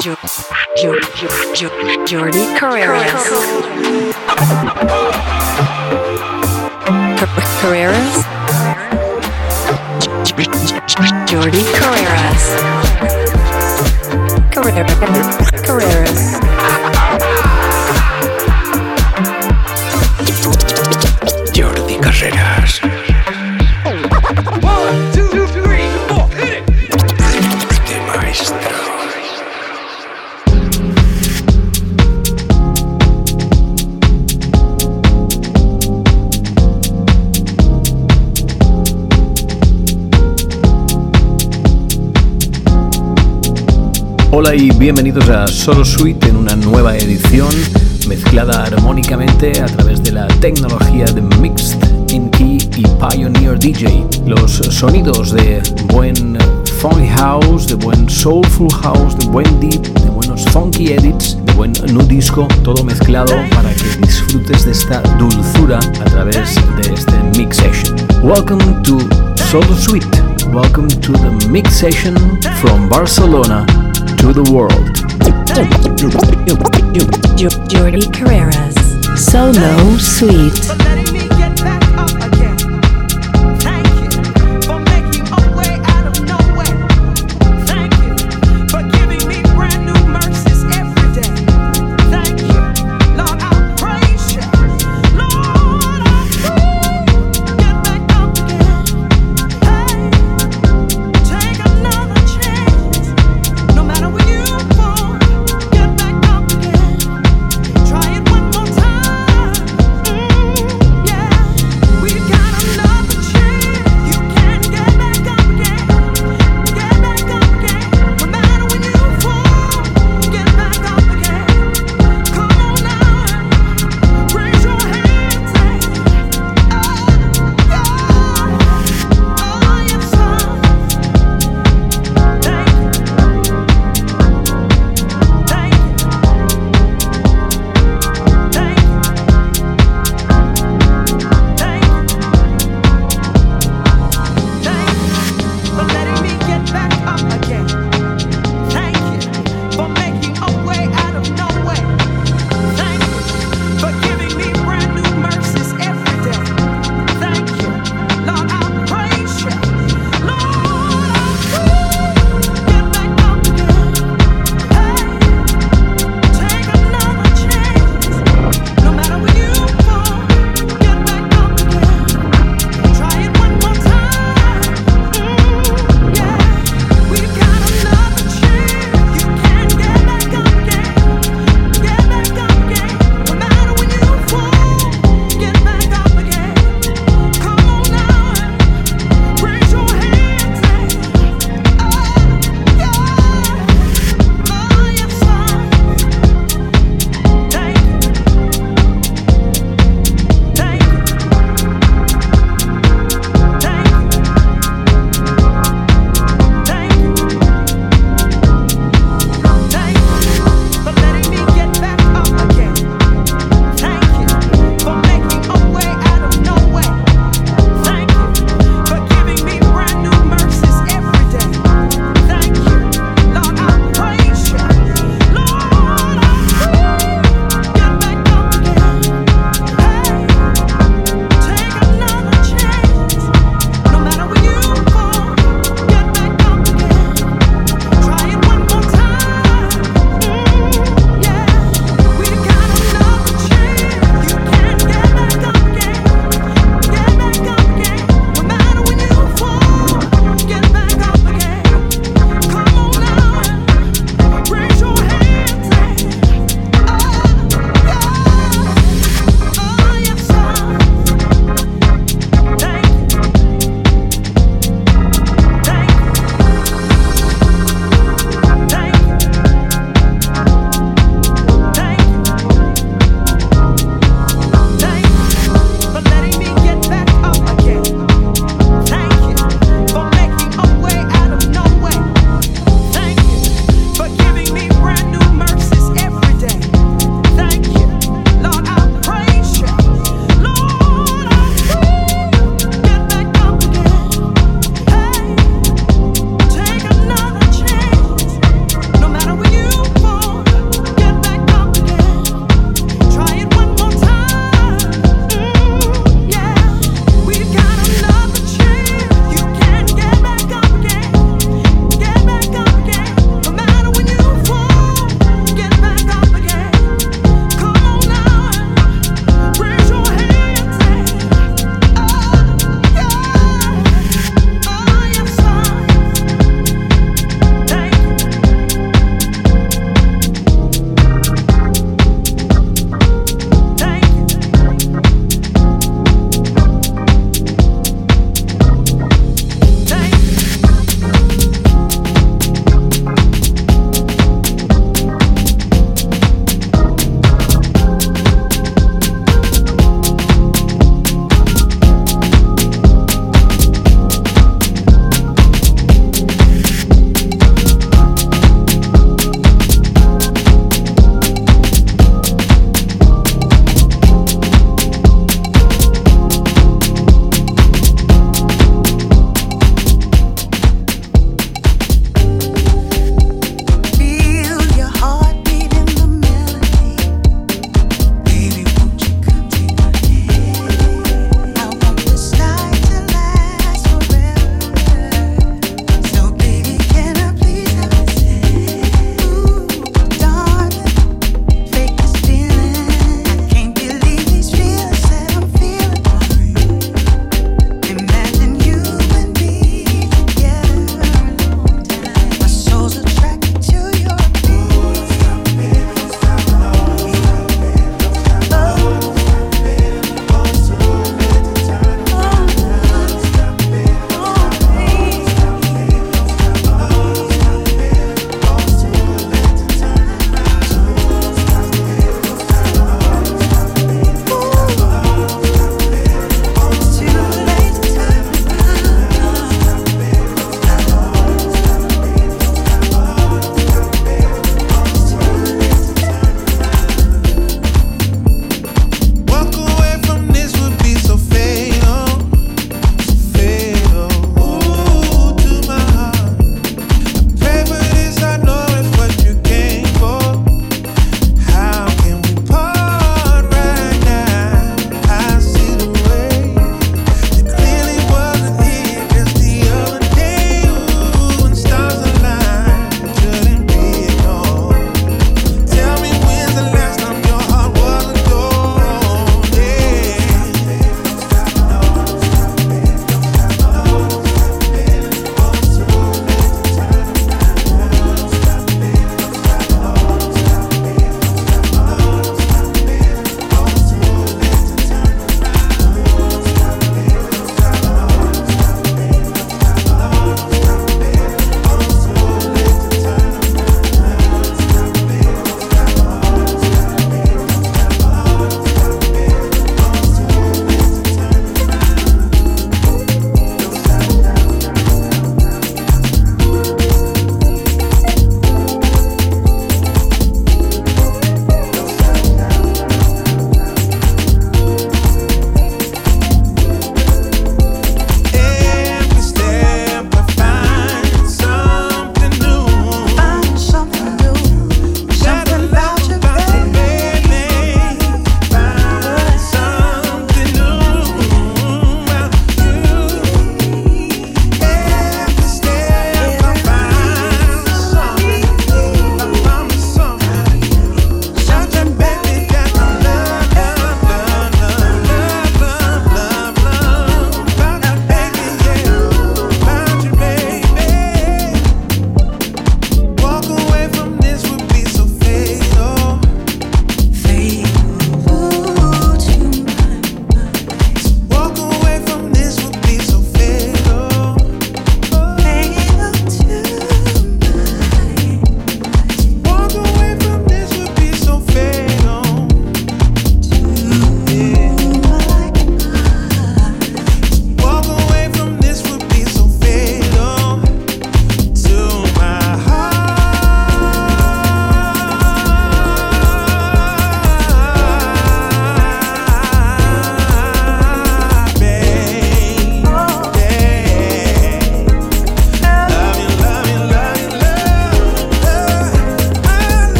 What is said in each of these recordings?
Jordi Carreras. Carreras. Jordi Carreras. Carreras. Jordi Carreras. 1, 2, 3, 4, hit it! De maestro. Hola y bienvenidos a Solo Suite en una nueva edición mezclada armónicamente a través de la tecnología de Mixed In Key y Pioneer DJ. Los sonidos de buen funky house, de buen soulful house, de buen deep, de buenos funky edits, de buen nu disco, todo mezclado para que disfrutes de esta dulzura a través de este mix session. Welcome to Solo Suite. Welcome to the mix session from Barcelona to the world. Jordi Carreras. Solo Suite.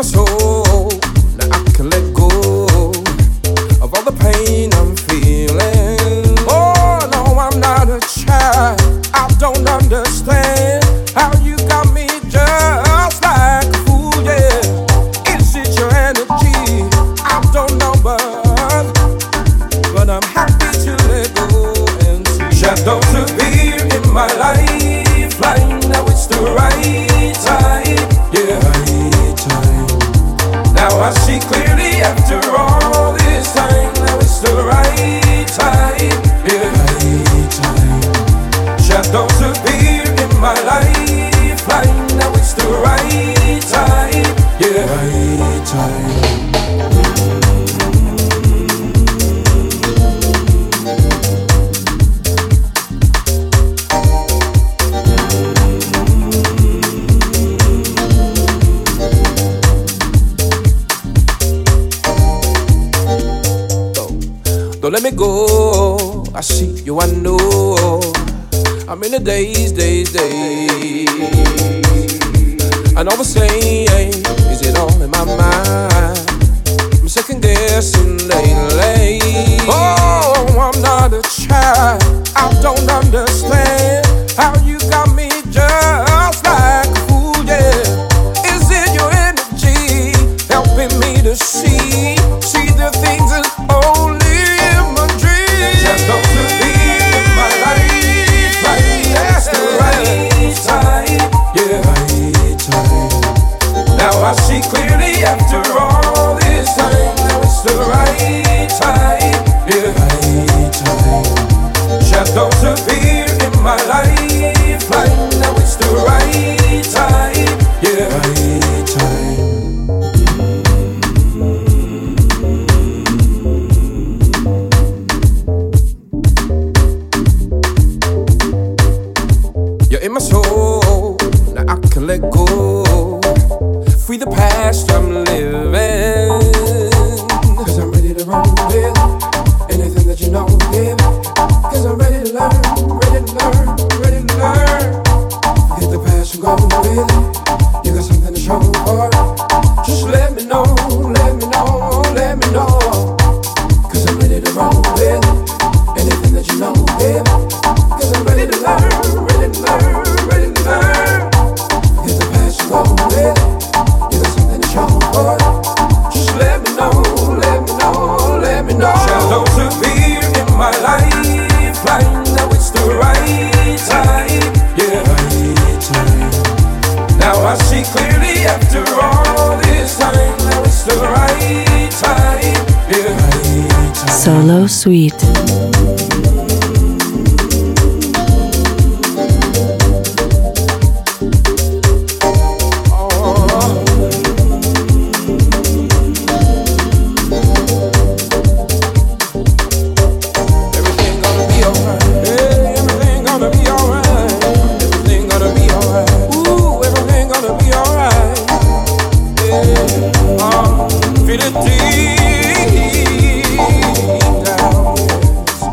soul. Now I can let go of all the pain I'm feeling. Oh no, I'm not a child. I don't understand how you got me just like a fool, yeah. Is it your energy? I don't know, but I'm happy to let go and see shadows appear in my life. Like now it's the right time, yeah, right time. Now I see clearly after all this time. Now it's the right time, yeah, right time. Shadows appear in my life. Like now it's the right time, yeah, right time. Don't let me go, I see you, I know. I'm in the days. And all the same, is it all in my mind? I'm second guessing lately. Oh, I'm not a child. I don't understand how you got me just like a fool, yeah. Is it your energy helping me to see the things that only I see clearly after all this time. Now it's the right time, yeah, right time. Shadows appear in my life. Like now it's the right time, yeah, right time. You're in my soul, now I can let go. Free the past I'm living, 'cause I'm ready to run with anything that you know, baby. 'Cause I'm ready to learn, ready to learn, ready to learn. Forget the past and go with it. You got something to show for it. Just let me know, let me know, let me know. 'Cause I'm ready to run with anything that you know, baby. 'Cause I'm ready to learn, ready to learn, ready to learn. Forget the past and go with it. Just let me know, let me know, let me know. Shadows appear in my life. Like now it's the right time, yeah, right time. Now I see clearly after all this time. Now it's the right time, yeah, right time. Solo Suite. Feel it deep down.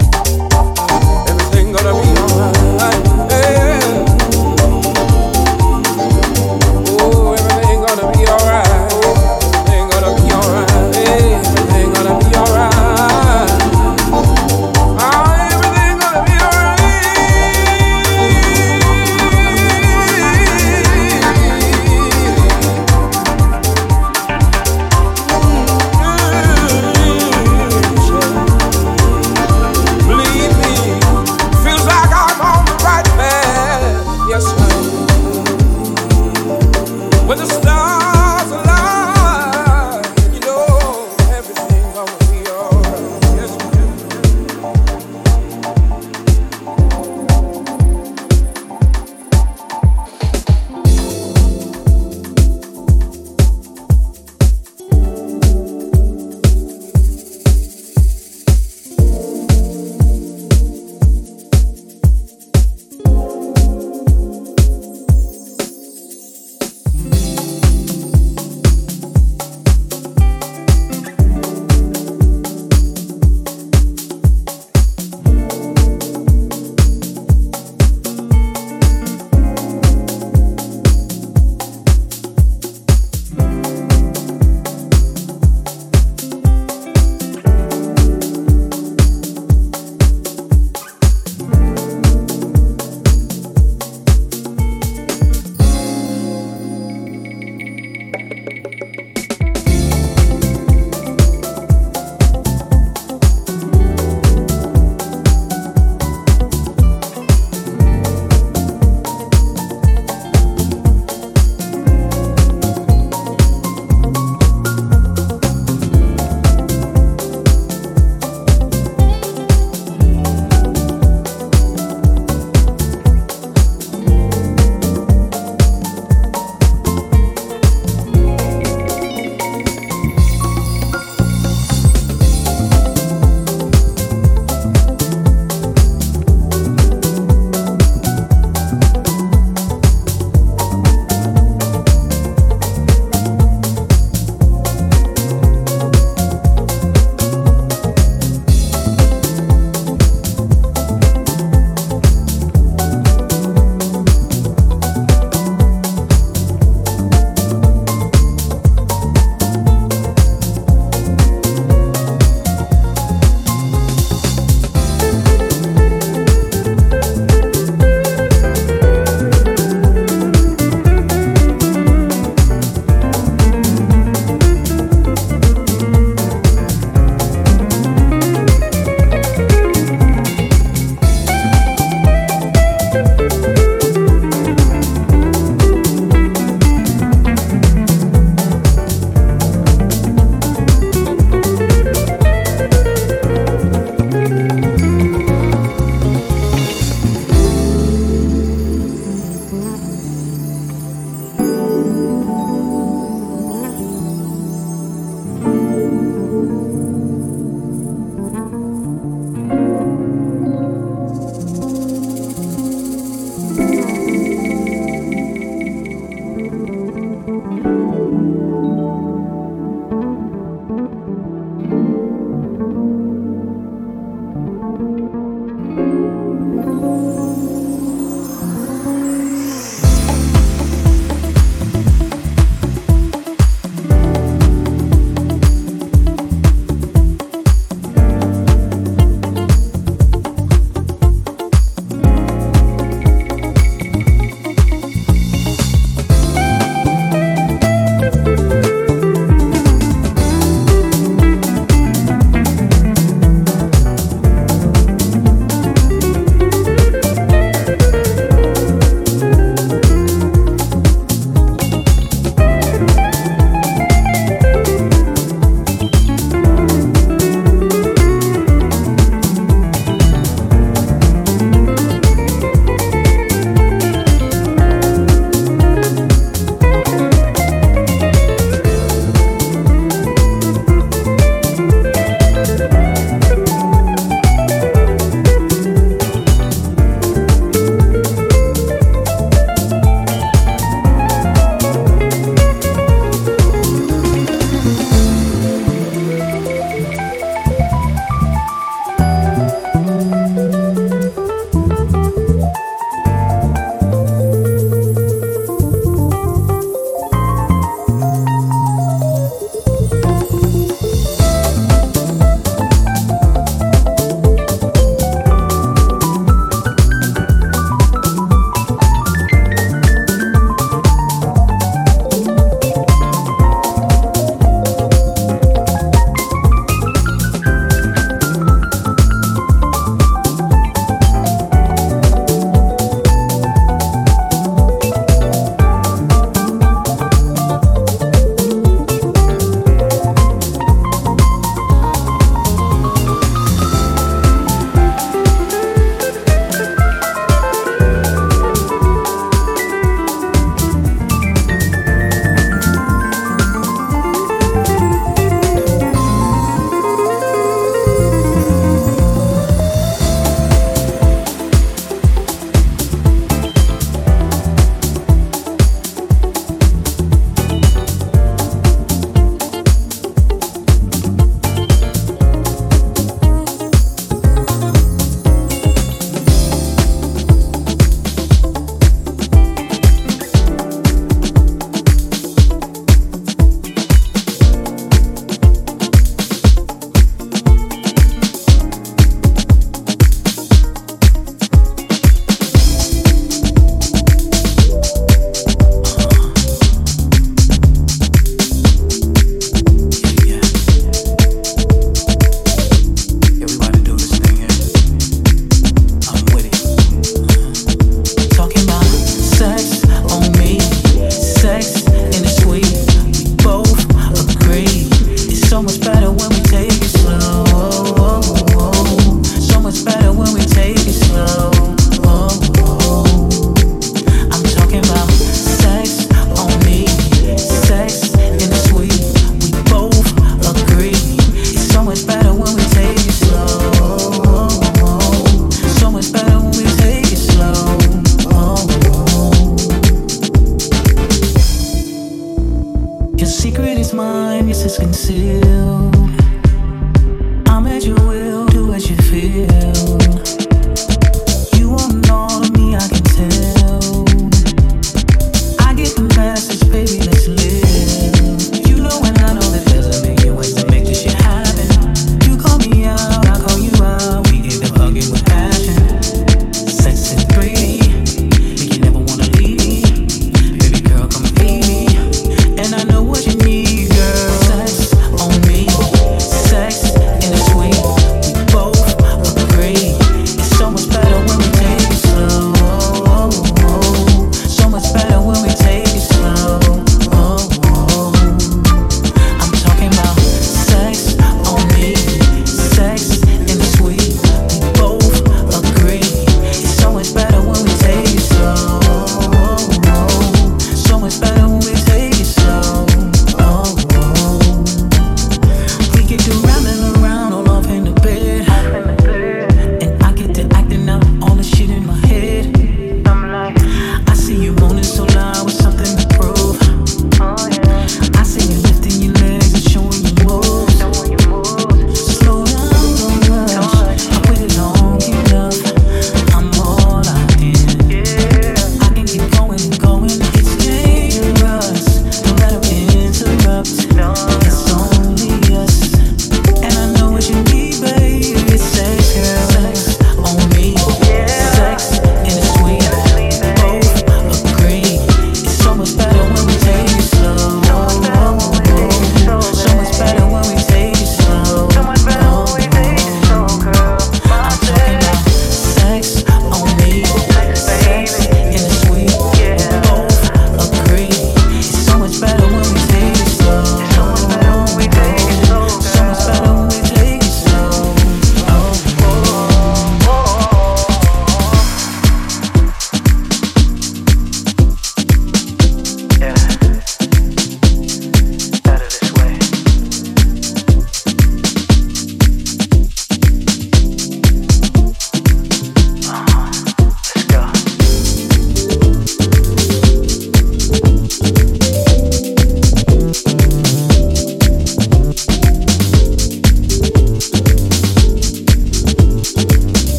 flame, yes, it's concealed. I'm at your will, do as you feel. You want all of me, I can tell. I get the message, baby, let's live. You know and I know that there's a million ways to make this shit happen. You call me out, I call you out. We get to hugging with passion. Sex is pretty, make you never wanna leave me. Baby girl, come feed me, and I know what you need, girl. Sex on me, sex in the suite. We both agree.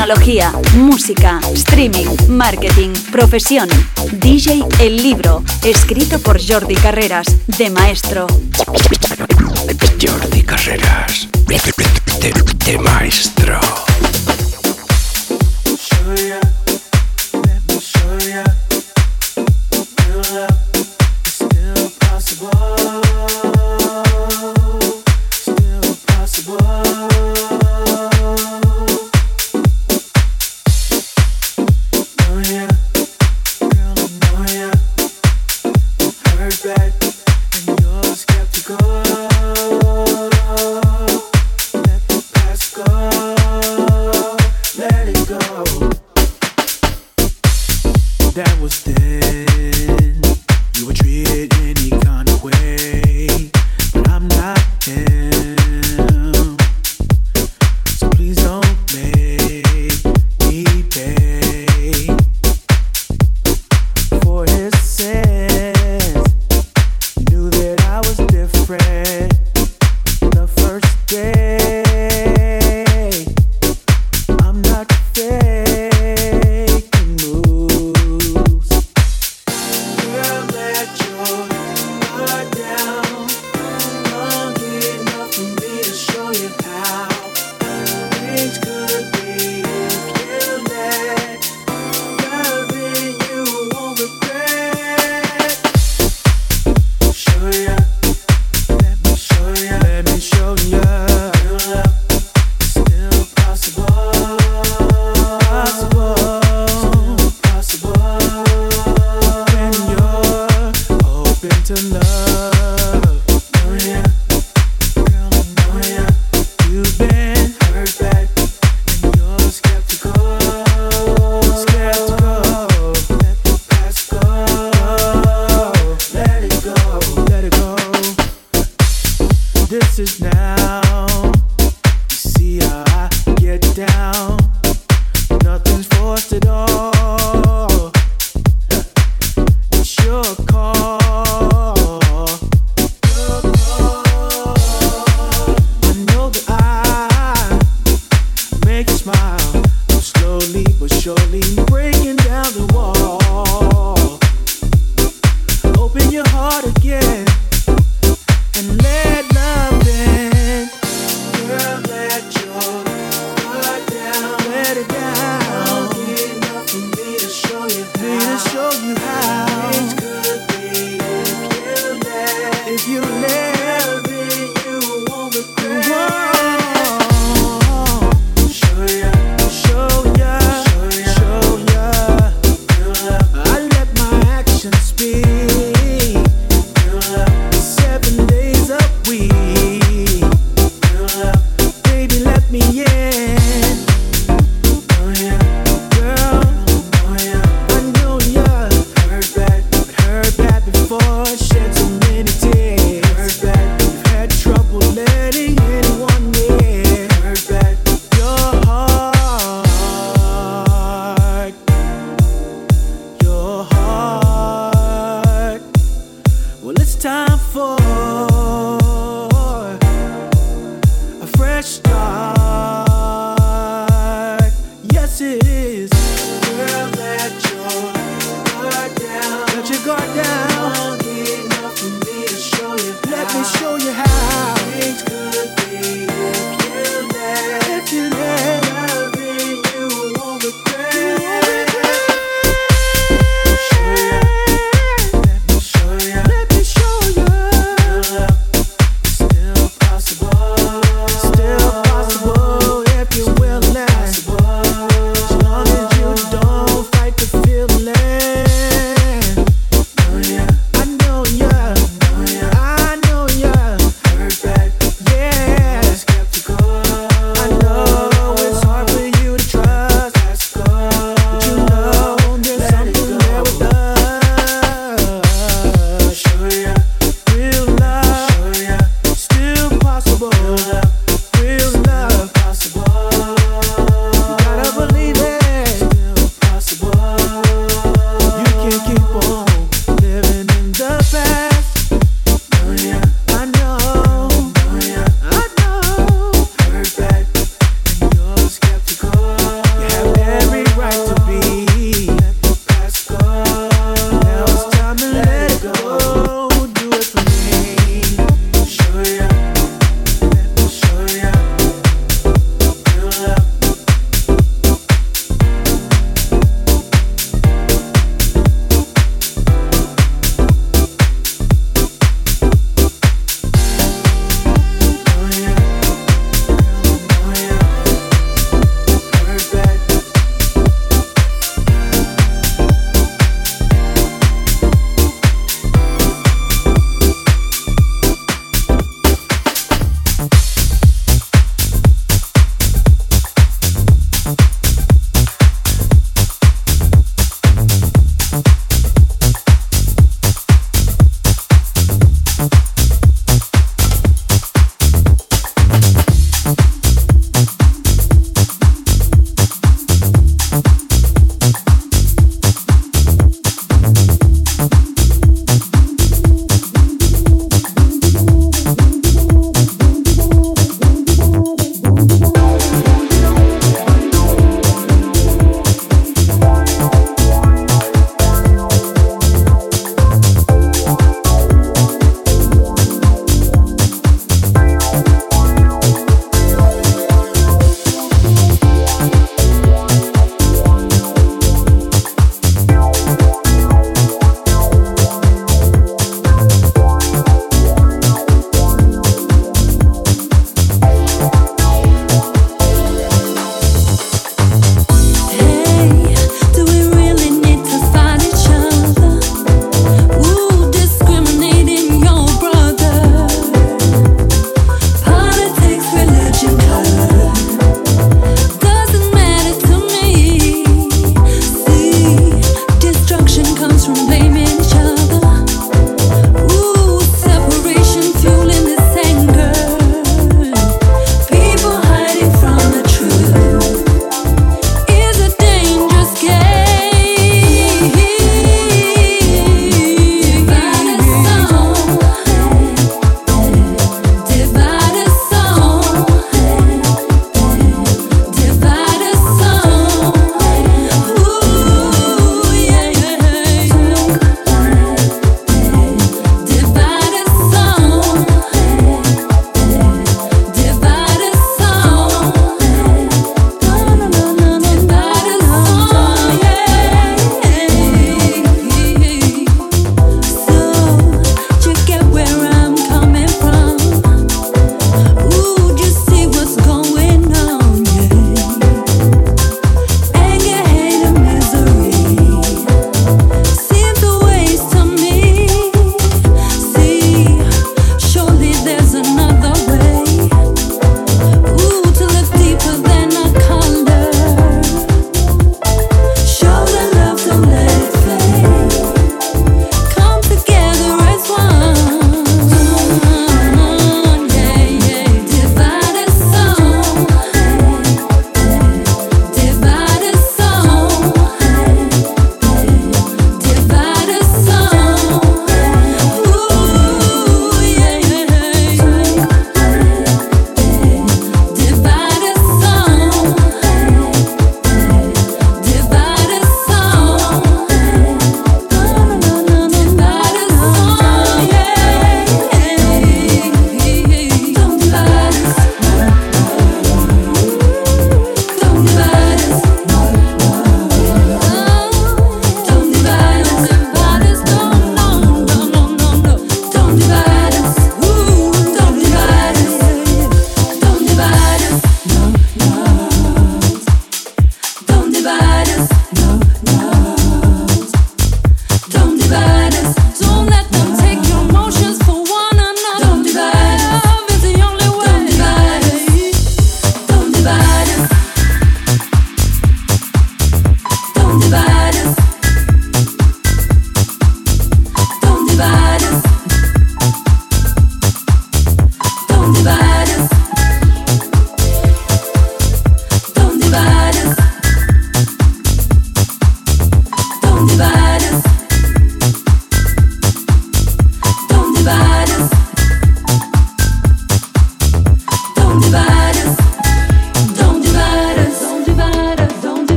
Tecnología, música, streaming, marketing, profesión. DJ El Libro, escrito por Jordi Carreras, de maestro. Jordi Carreras, de maestro.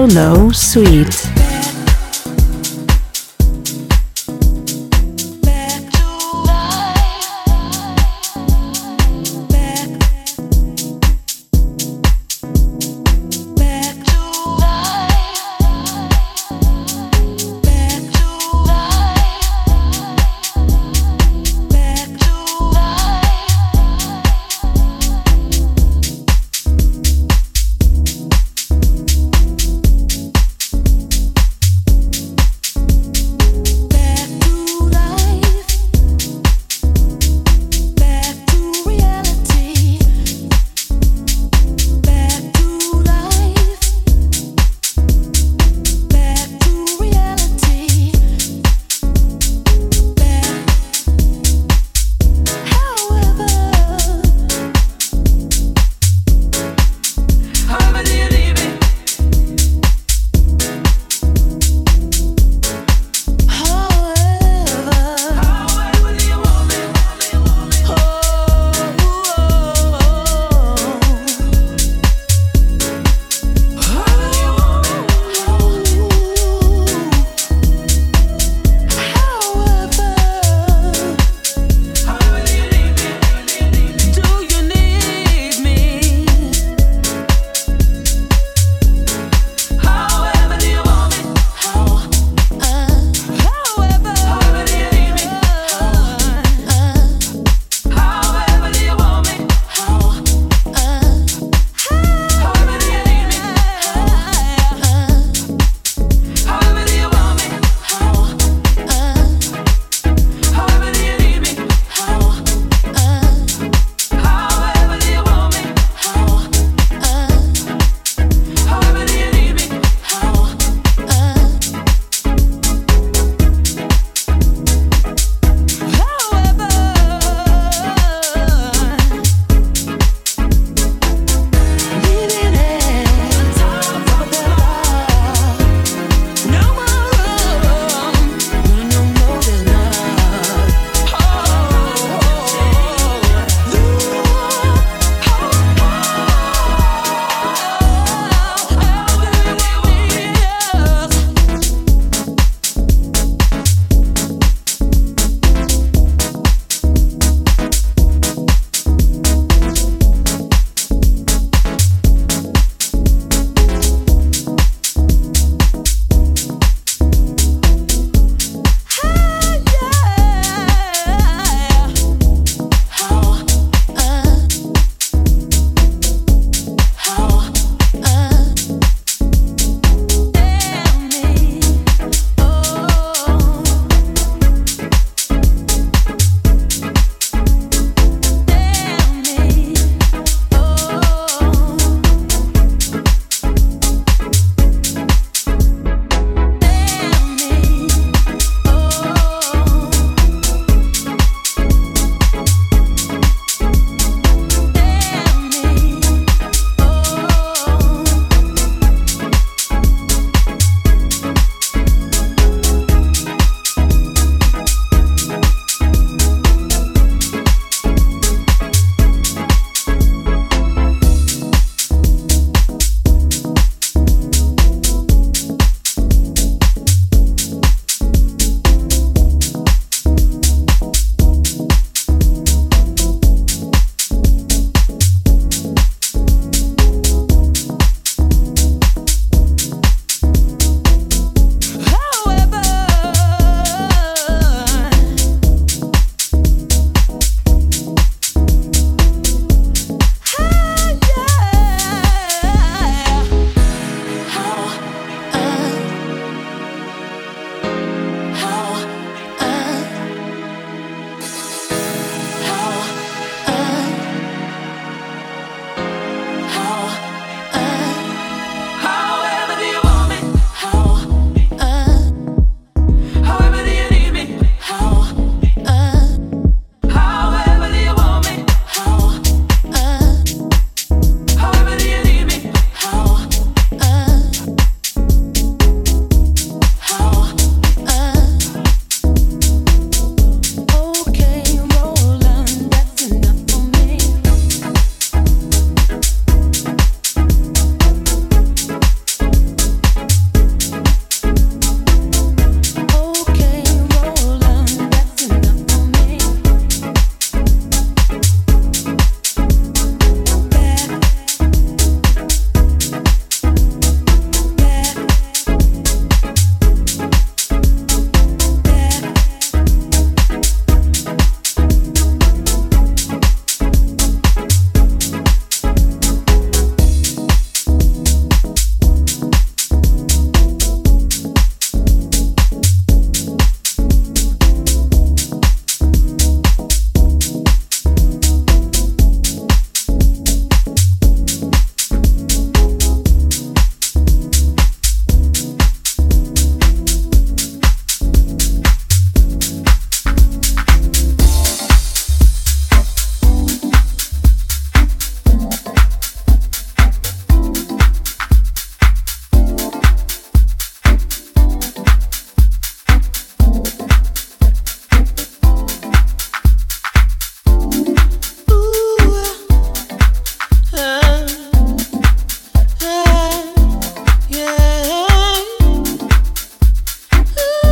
Solo Suite.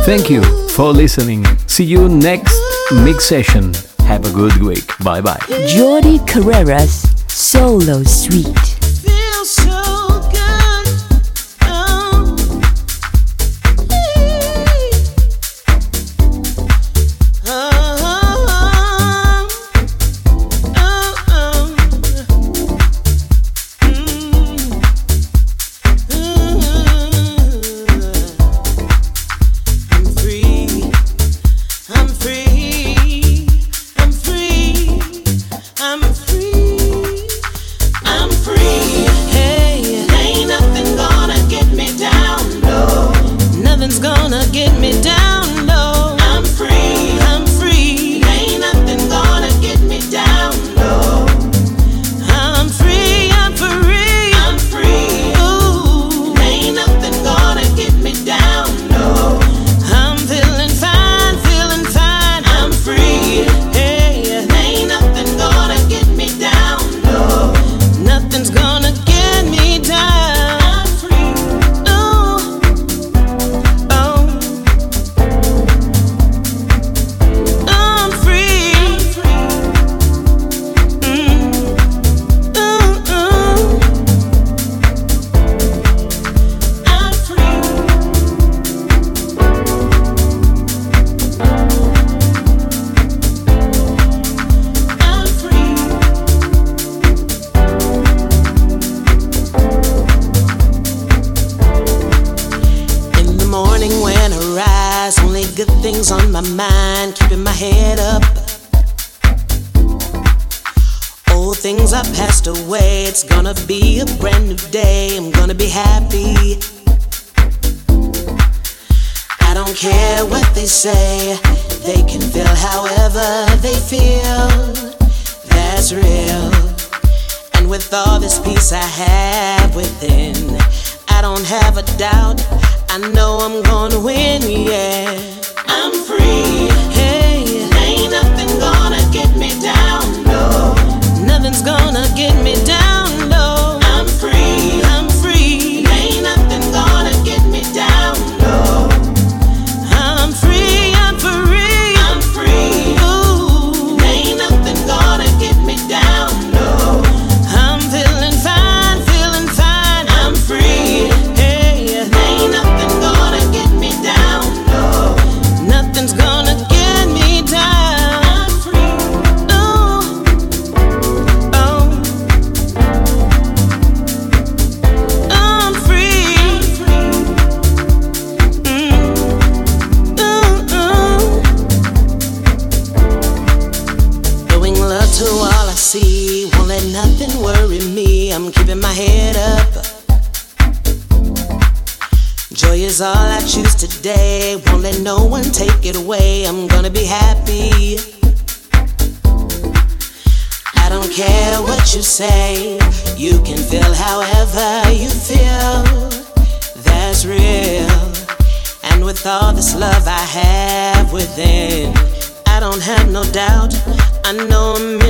Thank you for listening. See you next mix session. Have a good week. Bye bye. Jordi Carreras Solo Suite. Feels so good. On my mind, keeping my head up. Old things are passed away. It's gonna be a brand new day. I'm gonna be happy. I don't care what they say. They can feel however they feel. That's real. And with all this peace I have within, I don't have a doubt. I know I'm gonna win, yeah. I'm free, hey. Ain't nothing gonna get me down, no. Nothing's gonna get me down, no. I'm free, ain't nothing gonna get me down, no. I'm free, I'm free, ooh. Ain't nothing gonna get me down, no. I'm feeling fine, I'm free, hey. Ain't nothing gonna get me down, no. Nothing's gonna get me down. I'm free. Ooh. Oh. I'm free. Showing love to all I see. Won't let nothing worry me. I'm keeping my head up. Joy is all I choose today. Won't let no one take it away. I'm gonna be happy. I don't care what you say. You can feel however you feel. That's real. And with all this love I have within, I don't have no doubt. I know I'm